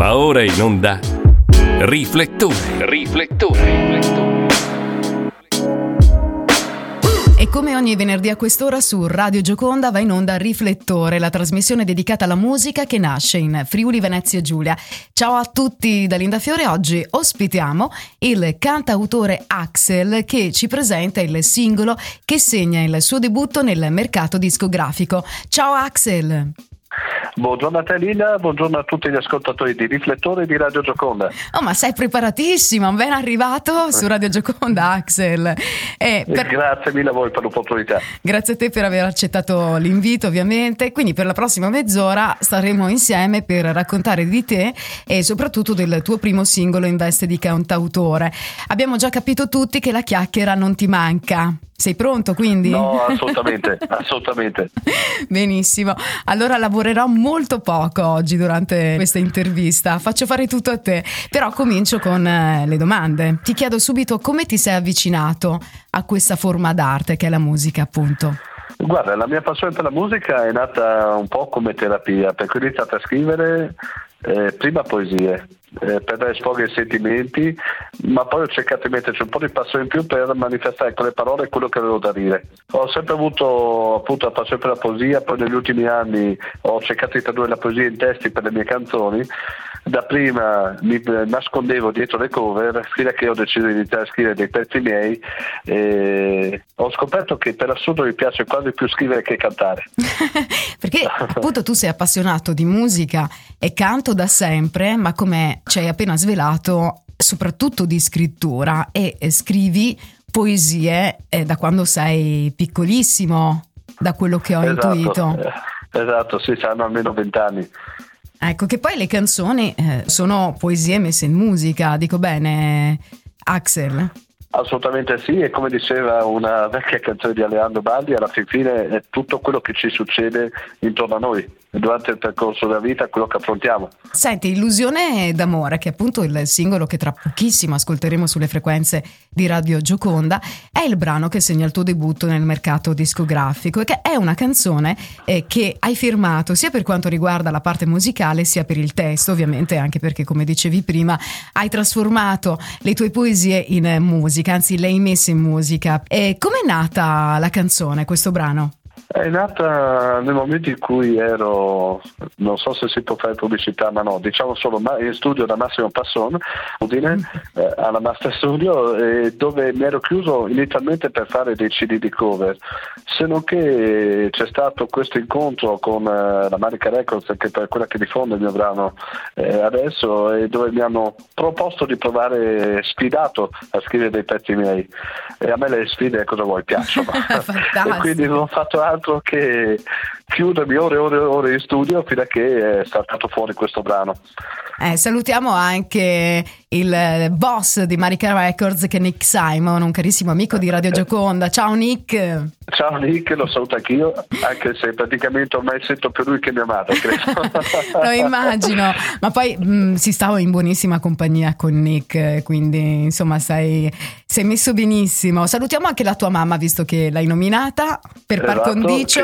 Va ora in onda Riflettore. E come ogni venerdì a quest'ora su Radio Gioconda va in onda Riflettore, la trasmissione dedicata alla musica che nasce in Friuli Venezia Giulia. Ciao a tutti da Linda Fiore, oggi ospitiamo il cantautore Axel che ci presenta il singolo che segna il suo debutto nel mercato discografico. Ciao Axel! Buongiorno a te Lina, buongiorno a tutti gli ascoltatori di Riflettore di Radio Gioconda. Oh, ma sei preparatissimo, ben arrivato su Radio Gioconda Axel. Grazie mille a voi per l'opportunità. Grazie a te per aver accettato l'invito ovviamente, quindi per la prossima mezz'ora staremo insieme per raccontare di te e soprattutto del tuo primo singolo in veste di cantautore. Abbiamo già capito tutti che la chiacchiera non ti manca. Sei pronto quindi? No, assolutamente. Benissimo, allora lavorerò molto poco oggi durante questa intervista, faccio fare tutto a te, però comincio con le domande. Ti chiedo subito come ti sei avvicinato a questa forma d'arte che è la musica, appunto. Guarda, la mia passione per la musica è nata un po' come terapia, perché ho iniziato a scrivere prima poesie per dare sfogo ai sentimenti, ma poi ho cercato di metterci un po' di passione in più per manifestare con le parole quello che avevo da dire. Ho sempre avuto appunto la passione per la poesia, poi negli ultimi anni ho cercato di tradurre la poesia in testi per le mie canzoni. Da prima mi nascondevo dietro le cover fino a che ho deciso di iniziare a scrivere dei pezzi miei e ho scoperto che per assurdo mi piace quasi più scrivere che cantare. Perché appunto tu sei appassionato di musica e canto da sempre, ma come ci hai appena svelato soprattutto di scrittura e scrivi poesie da quando sei piccolissimo, da quello che ho intuito. Esatto, sì, saranno almeno 20 anni. Ecco, che poi le canzoni sono poesie messe in musica, dico bene, Axel? Assolutamente sì, e come diceva una vecchia canzone di Aleandro Baldi, alla fine è tutto quello che ci succede intorno a noi, durante il percorso della vita, quello che affrontiamo. Senti, Illusione d'amore, che è appunto il singolo che tra pochissimo ascolteremo sulle frequenze di Radio Gioconda, è il brano che segna il tuo debutto nel mercato discografico e che è una canzone che hai firmato sia per quanto riguarda la parte musicale sia per il testo, ovviamente anche perché, come dicevi prima, hai trasformato le tue poesie in musica, anzi le hai messe in musica. E com'è nata la canzone, questo brano? È nata nel momento in cui ero, non so se si può fare pubblicità, ma no, diciamo solo in studio da Massimo Passon, Udine, alla Master Studio, dove mi ero chiuso inizialmente per fare dei CD di cover, se non che c'è stato questo incontro con la Manica Records, che è quella che diffonde il mio brano adesso, e dove mi hanno proposto di provare, sfidato a scrivere dei pezzi miei, e a me le sfide, cosa vuoi, piacciono. E quindi non ho fatto altro che chiudermi ore e ore in studio fino a che è saltato fuori questo brano. Salutiamo anche il boss di Marica Records, che è Nick Simon, un carissimo amico di Radio Gioconda. Ciao Nick. Ciao Nick, lo saluto anch'io, anche se praticamente ormai sento più lui che mia madre, credo. Lo immagino, ma poi si stava in buonissima compagnia con Nick, quindi insomma sei messo benissimo. Salutiamo anche la tua mamma, visto che l'hai nominata, per par condicio.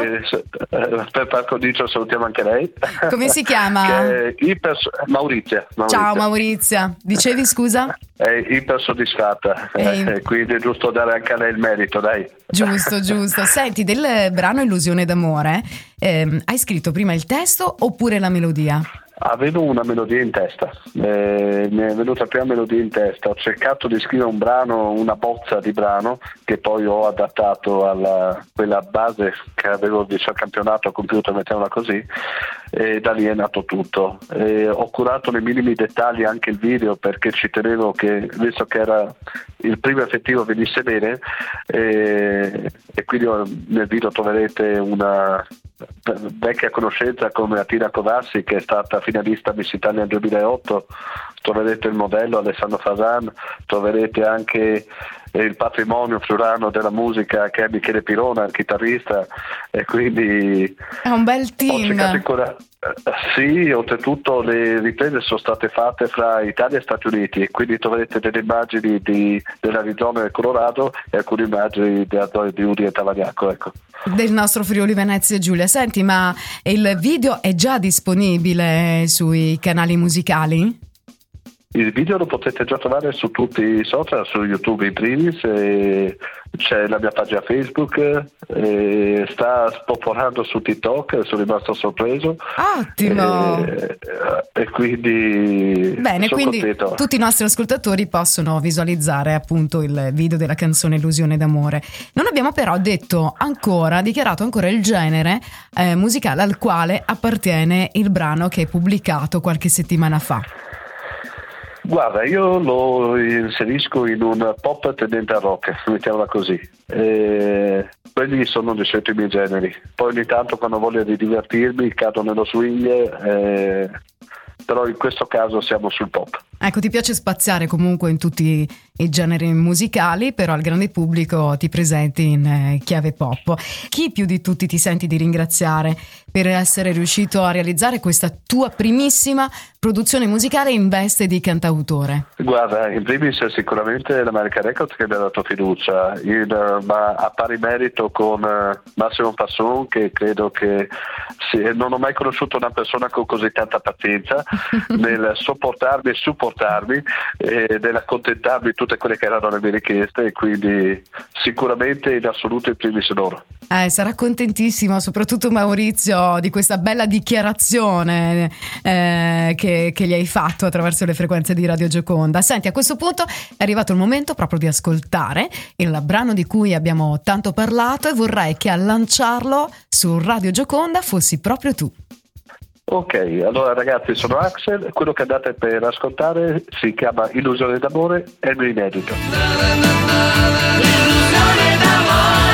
Per par condicio salutiamo anche lei. Come si chiama? Maurizia. Ciao Maurizia, dicevi scusa? È iper soddisfatta, quindi è giusto dare anche a lei il merito, dai. Giusto. Senti, del brano Illusione d'amore, hai scritto prima il testo oppure la melodia? Avevo una melodia in testa, mi è venuta la prima melodia in testa, ho cercato di scrivere un brano, una bozza di brano che poi ho adattato a quella base che avevo al campionato a computer, mettiamola così, e da lì è nato tutto. Ho curato nei minimi dettagli anche il video, perché ci tenevo che, visto che era il primo effettivo, venisse bene, e quindi nel video troverete una vecchia conoscenza come Atina Codassi, che è stata finalista Miss Italia nel 2008, troverete il modello Alessandro Fasan, troverete anche il patrimonio friulano della musica che è Michele Pirona, il chitarrista, e quindi è un bel team. Sì, oltretutto le riprese sono state fatte fra Italia e Stati Uniti, e quindi troverete delle immagini dell'Arizona e del Colorado e alcune immagini della zona di Udine e Tavagnacco, ecco. Del nostro Friuli Venezia Giulia. Senti, ma il video è già disponibile sui canali musicali? Il video lo potete già trovare su tutti i social, su YouTube in primis, e c'è la mia pagina Facebook, e sta spopolando su TikTok, sono rimasto sorpreso. Ottimo! E quindi bene, sono quindi contento. tutti i nostri ascoltatori possono visualizzare appunto il video della canzone Illusione d'amore. Non abbiamo però dichiarato ancora il genere musicale al quale appartiene il brano che è pubblicato qualche settimana fa. Guarda, io lo inserisco in un pop tendente al rock, mettiamola così. Quelli sono di solito i miei generi. Poi ogni tanto, quando voglio di divertirmi, cado nello swing, però in questo caso siamo sul pop. Ecco, ti piace spaziare comunque in tutti i generi musicali, però al grande pubblico ti presenti in chiave pop. Chi più di tutti ti senti di ringraziare per essere riuscito a realizzare questa tua primissima produzione musicale in veste di cantautore? Guarda, in primis sicuramente l'America Records, che mi ha dato fiducia, ma a pari merito con Massimo Passon, che credo che non ho mai conosciuto una persona con così tanta pazienza nel sopportarmi e supportarmi e nell'accontentarmi tutte quelle che erano le mie richieste, e quindi sicuramente in assoluto in primis loro. Sarà contentissimo, soprattutto Maurizio, di questa bella dichiarazione che gli hai fatto attraverso le frequenze di Radio Gioconda. Senti, a questo punto è arrivato il momento proprio di ascoltare il brano di cui abbiamo tanto parlato, e vorrei che a lanciarlo su Radio Gioconda fossi proprio tu. Ok, allora ragazzi, sono Axel, quello che andate per ascoltare si chiama Illusione d'amore, è il mio inedito. Illusione d'amore.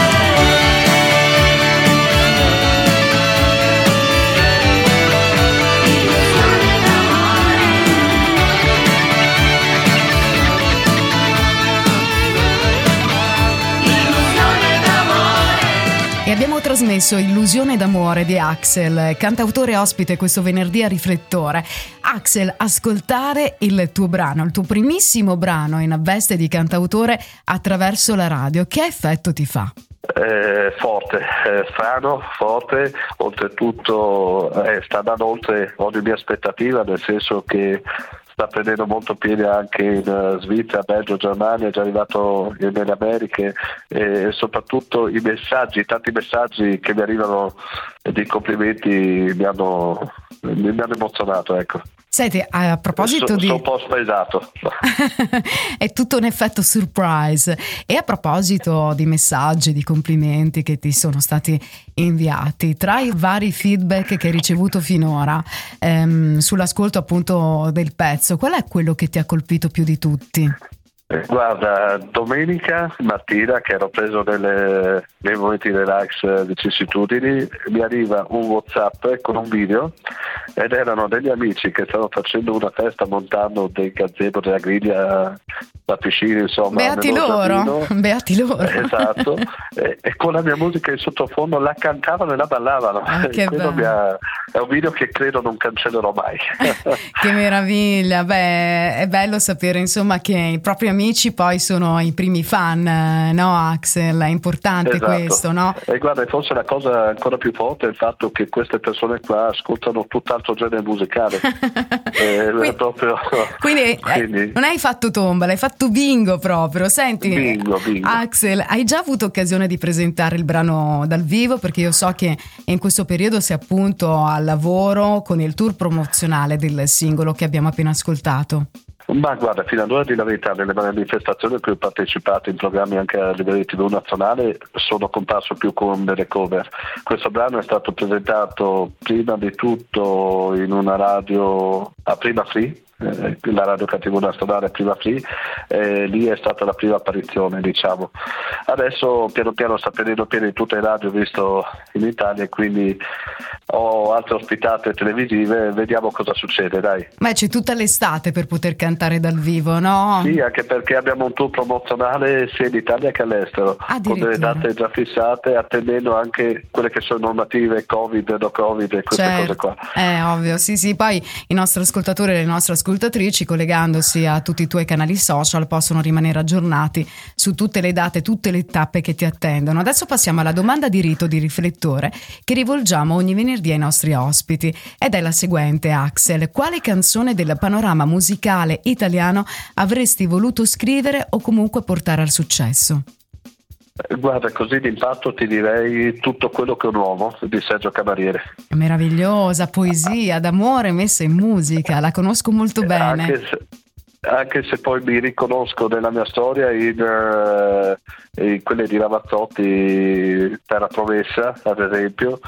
E abbiamo trasmesso Illusione d'amore di Axel, cantautore ospite questo venerdì a Riflettore. Axel, ascoltare il tuo brano, il tuo primissimo brano in veste di cantautore attraverso la radio, che effetto ti fa? Forte, strano, forte, oltretutto sta andando oltre ogni mia aspettativa, nel senso che sta prendendo molto piede anche in Svizzera, Belgio, Germania, è già arrivato nelle Americhe, e soprattutto i messaggi, tanti messaggi che mi arrivano di complimenti mi hanno emozionato, ecco. Senti, a proposito sono un po' spaesato. È tutto un effetto surprise. E a proposito di messaggi, di complimenti che ti sono stati inviati, tra i vari feedback che hai ricevuto finora sull'ascolto appunto del pezzo, qual è quello che ti ha colpito più di tutti? Guarda, domenica mattina, che ero preso nei momenti relax, vicissitudini, mi arriva un WhatsApp con un video, ed erano degli amici che stavano facendo una festa montando dei gazebo della griglia, la piscina, insomma. Beati loro, beati loro. Esatto, e con la mia musica in sottofondo la cantavano e la ballavano. Che bello. È un video che credo non cancellerò mai. Che meraviglia. Beh, è bello sapere insomma che i propri amici poi sono i primi fan, no Axel? È importante, esatto. Questo, no? E guarda, forse la cosa ancora più forte è il fatto che queste persone qua ascoltano tutt'altro genere musicale. Quindi non hai fatto tomba, l'hai fatto bingo proprio. Senti, bingo. Axel, hai già avuto occasione di presentare il brano dal vivo? Perché io so che in questo periodo sei appunto al lavoro con il tour promozionale del singolo che abbiamo appena ascoltato. Ma guarda, fino ad ora di la verità, nelle manifestazioni a cui ho partecipato in programmi anche a livello di TV nazionale, sono comparso più con delle cover. Questo brano è stato presentato prima di tutto in una radio a Prima Free, la radio cattiva nazionale Prima Free, lì è stata la prima apparizione, diciamo. Adesso piano piano sta prendendo piede in tutte le radio visto in Italia, e quindi ho altre ospitate televisive, vediamo cosa succede, dai. Ma c'è tutta l'estate per poter cantare dal vivo, no? Sì, anche perché abbiamo un tour promozionale sia in Italia che all'estero, con delle date già fissate, attendendo anche quelle che sono normative Covid, no Covid e queste cose qua. Ovvio, sì, poi i nostri ascoltatori e le nostre ascoltatrici, collegandosi a tutti i tuoi canali social, possono rimanere aggiornati su tutte le date, tutte le tappe che ti attendono. Adesso passiamo alla domanda di rito di riflettore che rivolgiamo ogni venerdì ai nostri ospiti, ed è la seguente: Axel, quale canzone del panorama musicale italiano avresti voluto scrivere o comunque portare al successo? Guarda, così d'impatto ti direi Tutto quello che è un uomo di Sergio Camariere. Meravigliosa poesia d'amore messa in musica, la conosco molto bene. Anche se poi mi riconosco nella mia storia in quelle di Ramazzotti, Terra Promessa ad esempio,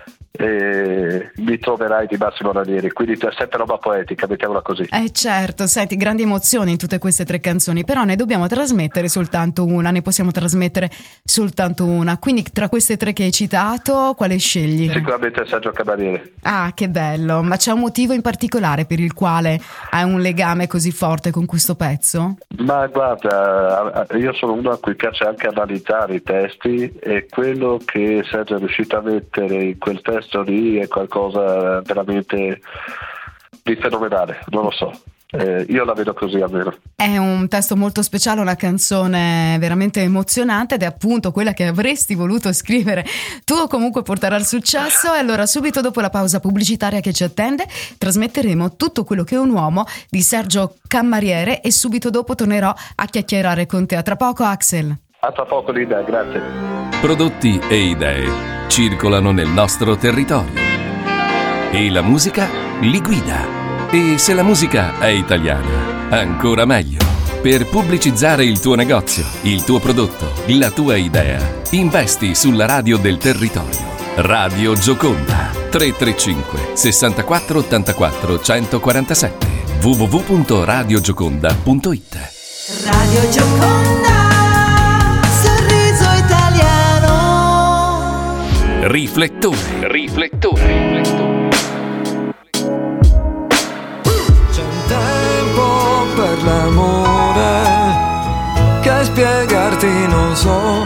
e mi troverai di Massimo Ranieri, quindi è sempre roba poetica, mettiamola così. Certo, senti, grandi emozioni in tutte queste 3 canzoni, però ne dobbiamo trasmettere soltanto una, ne possiamo trasmettere soltanto una, quindi tra queste 3 che hai citato quale scegli? Sicuramente Sergio Camariere. Ah, che bello, ma c'è un motivo in particolare per il quale hai un legame così forte con questo pezzo? Ma guarda, io sono uno a cui piace anche analizzare i testi, e quello che Sergio è riuscito a mettere in quel testo lì è qualcosa veramente di fenomenale, non lo so. Io la vedo così almeno. È un testo molto speciale, una canzone veramente emozionante, ed è appunto quella che avresti voluto scrivere tu o comunque portare al successo. E allora, subito dopo la pausa pubblicitaria che ci attende, trasmetteremo Tutto quello che è un uomo di Sergio Camariere, e subito dopo tornerò a chiacchierare con te. A tra poco, Axel. A tra poco, Linda, grazie. Prodotti e idee circolano nel nostro territorio e la musica li guida. E se la musica è italiana, ancora meglio. Per pubblicizzare il tuo negozio, il tuo prodotto, la tua idea, investi sulla radio del territorio. Radio Gioconda 335 64 84 147 www.radiogioconda.it. Radio Gioconda, sorriso italiano. Riflettore. C'è un tempo per l'amore che spiegarti non so.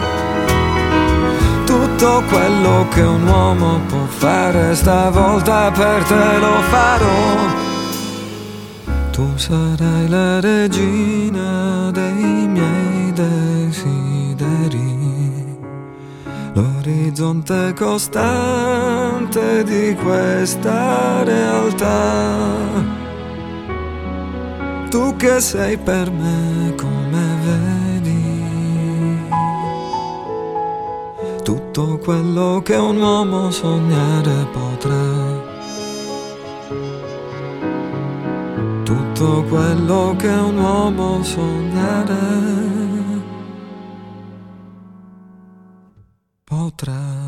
Tutto quello che un uomo può fare stavolta per te lo farò. Tu sarai la regina dei miei desideri, l'orizzonte costante di questa realtà. Tu che sei per me come vedi, tutto quello che un uomo sognare potrà. Tutto quello che un uomo sognare potrà.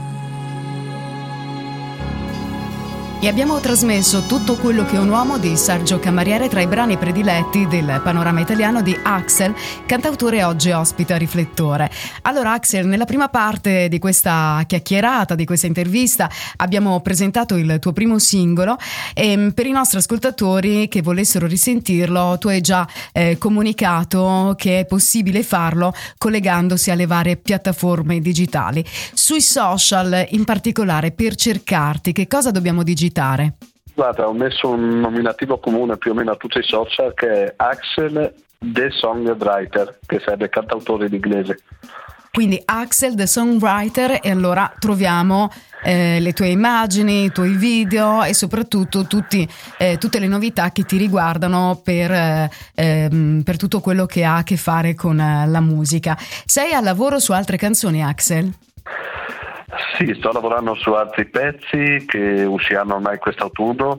E abbiamo trasmesso Tutto quello che è un uomo di Sergio Camariere tra i brani prediletti del panorama italiano di Axel, cantautore oggi ospite a Riflettore. Allora Axel, nella prima parte di questa chiacchierata, di questa intervista, abbiamo presentato il tuo primo singolo, e per i nostri ascoltatori che volessero risentirlo, tu hai già comunicato che è possibile farlo collegandosi alle varie piattaforme digitali. Sui social in particolare, per cercarti, che cosa dobbiamo digitare? Guarda, ho messo un nominativo comune più o meno a tutti i social, che è Axel the Songwriter, che sarebbe cantautore in inglese. Quindi Axel the Songwriter, e allora troviamo le tue immagini, i tuoi video e soprattutto tutte le novità che ti riguardano per tutto quello che ha a che fare con la musica. Sei al lavoro su altre canzoni, Axel? Sì, sto lavorando su altri pezzi che usciranno ormai quest'autunno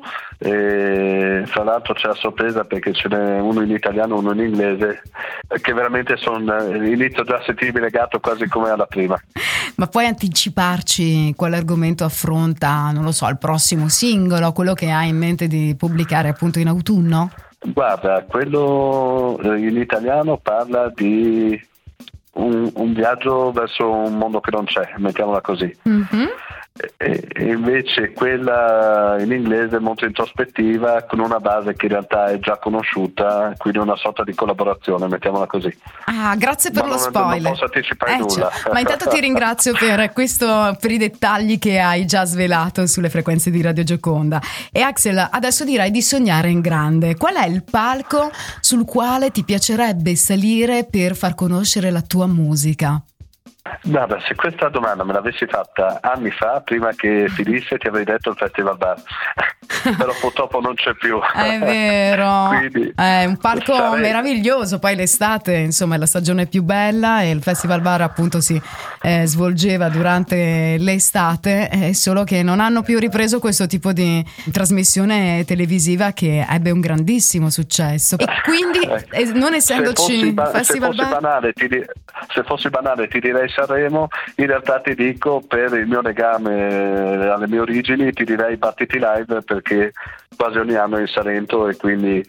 e fra l'altro c'è la sorpresa perché ce n'è uno in italiano e uno in inglese che veramente inizio già a sentirmi legato quasi come alla prima. Ma puoi anticiparci quale argomento affronta, non lo so, il prossimo singolo, quello che hai in mente di pubblicare appunto in autunno? Guarda, quello in italiano parla di un viaggio verso un mondo che non c'è, mettiamola così. Mm-hmm. E invece quella in inglese è molto introspettiva, con una base che in realtà è già conosciuta, quindi una sorta di collaborazione, mettiamola così. Ah, grazie per lo spoiler. Non posso anticipare nulla. Ma intanto ti ringrazio per i dettagli che hai già svelato sulle frequenze di Radio Gioconda. E Axel, adesso direi di sognare in grande. Qual è il palco sul quale ti piacerebbe salire per far conoscere la tua musica? Guarda, se questa domanda me l'avessi fatta anni fa, prima che finisse, ti avrei detto il Festival Bar. Però purtroppo non c'è più. È vero. Quindi è un palco meraviglioso, poi l'estate insomma è la stagione più bella e il Festival Bar appunto si svolgeva durante l'estate, solo che non hanno più ripreso questo tipo di trasmissione televisiva che ebbe un grandissimo successo e quindi non essendoci Festival Bar... Se fossi banale ti direi Sanremo, in realtà ti dico, per il mio legame alle mie origini, ti direi Battiti Live, perché quasi ogni anno è in Salento e quindi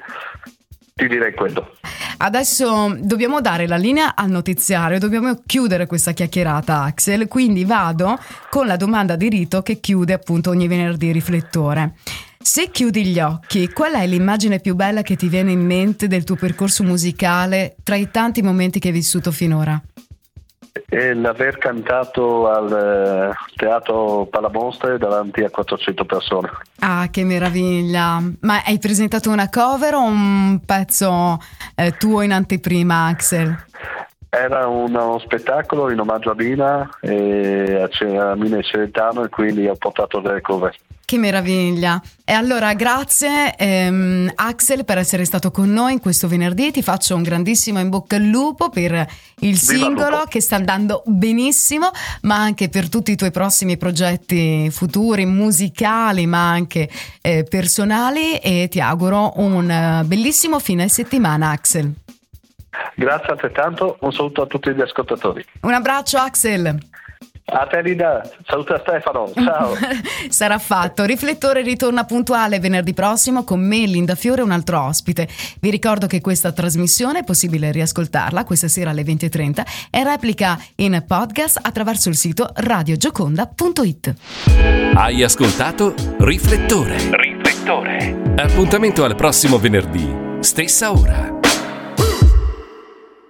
ti direi quello. Adesso dobbiamo dare la linea al notiziario, dobbiamo chiudere questa chiacchierata, Axel, quindi vado con la domanda di rito che chiude appunto ogni venerdì Riflettore. Se chiudi gli occhi, qual è l'immagine più bella che ti viene in mente del tuo percorso musicale tra i tanti momenti che hai vissuto finora? E l'aver cantato al Teatro Palamostre davanti a 400 persone. Ah, che meraviglia! Ma hai presentato una cover o un pezzo tuo in anteprima, Axel? Era uno spettacolo in omaggio a Mina e a Mina e Celentano, e quindi ho portato delle cover. Che meraviglia! E allora grazie Axel per essere stato con noi in questo venerdì, ti faccio un grandissimo in bocca al lupo per il singolo che sta andando benissimo, ma anche per tutti i tuoi prossimi progetti futuri, musicali ma anche personali, e ti auguro un bellissimo fine settimana, Axel. Grazie altrettanto, un saluto a tutti gli ascoltatori. Un abbraccio Axel. A te Linda, saluta Stefano, ciao. Sarà fatto. Riflettore ritorna puntuale venerdì prossimo con me, Linda Fiore, un altro ospite. Vi ricordo che questa trasmissione è possibile riascoltarla questa sera alle 20:30 e replica in podcast attraverso il sito radiogioconda.it. Hai ascoltato Riflettore. Appuntamento al prossimo venerdì, stessa ora.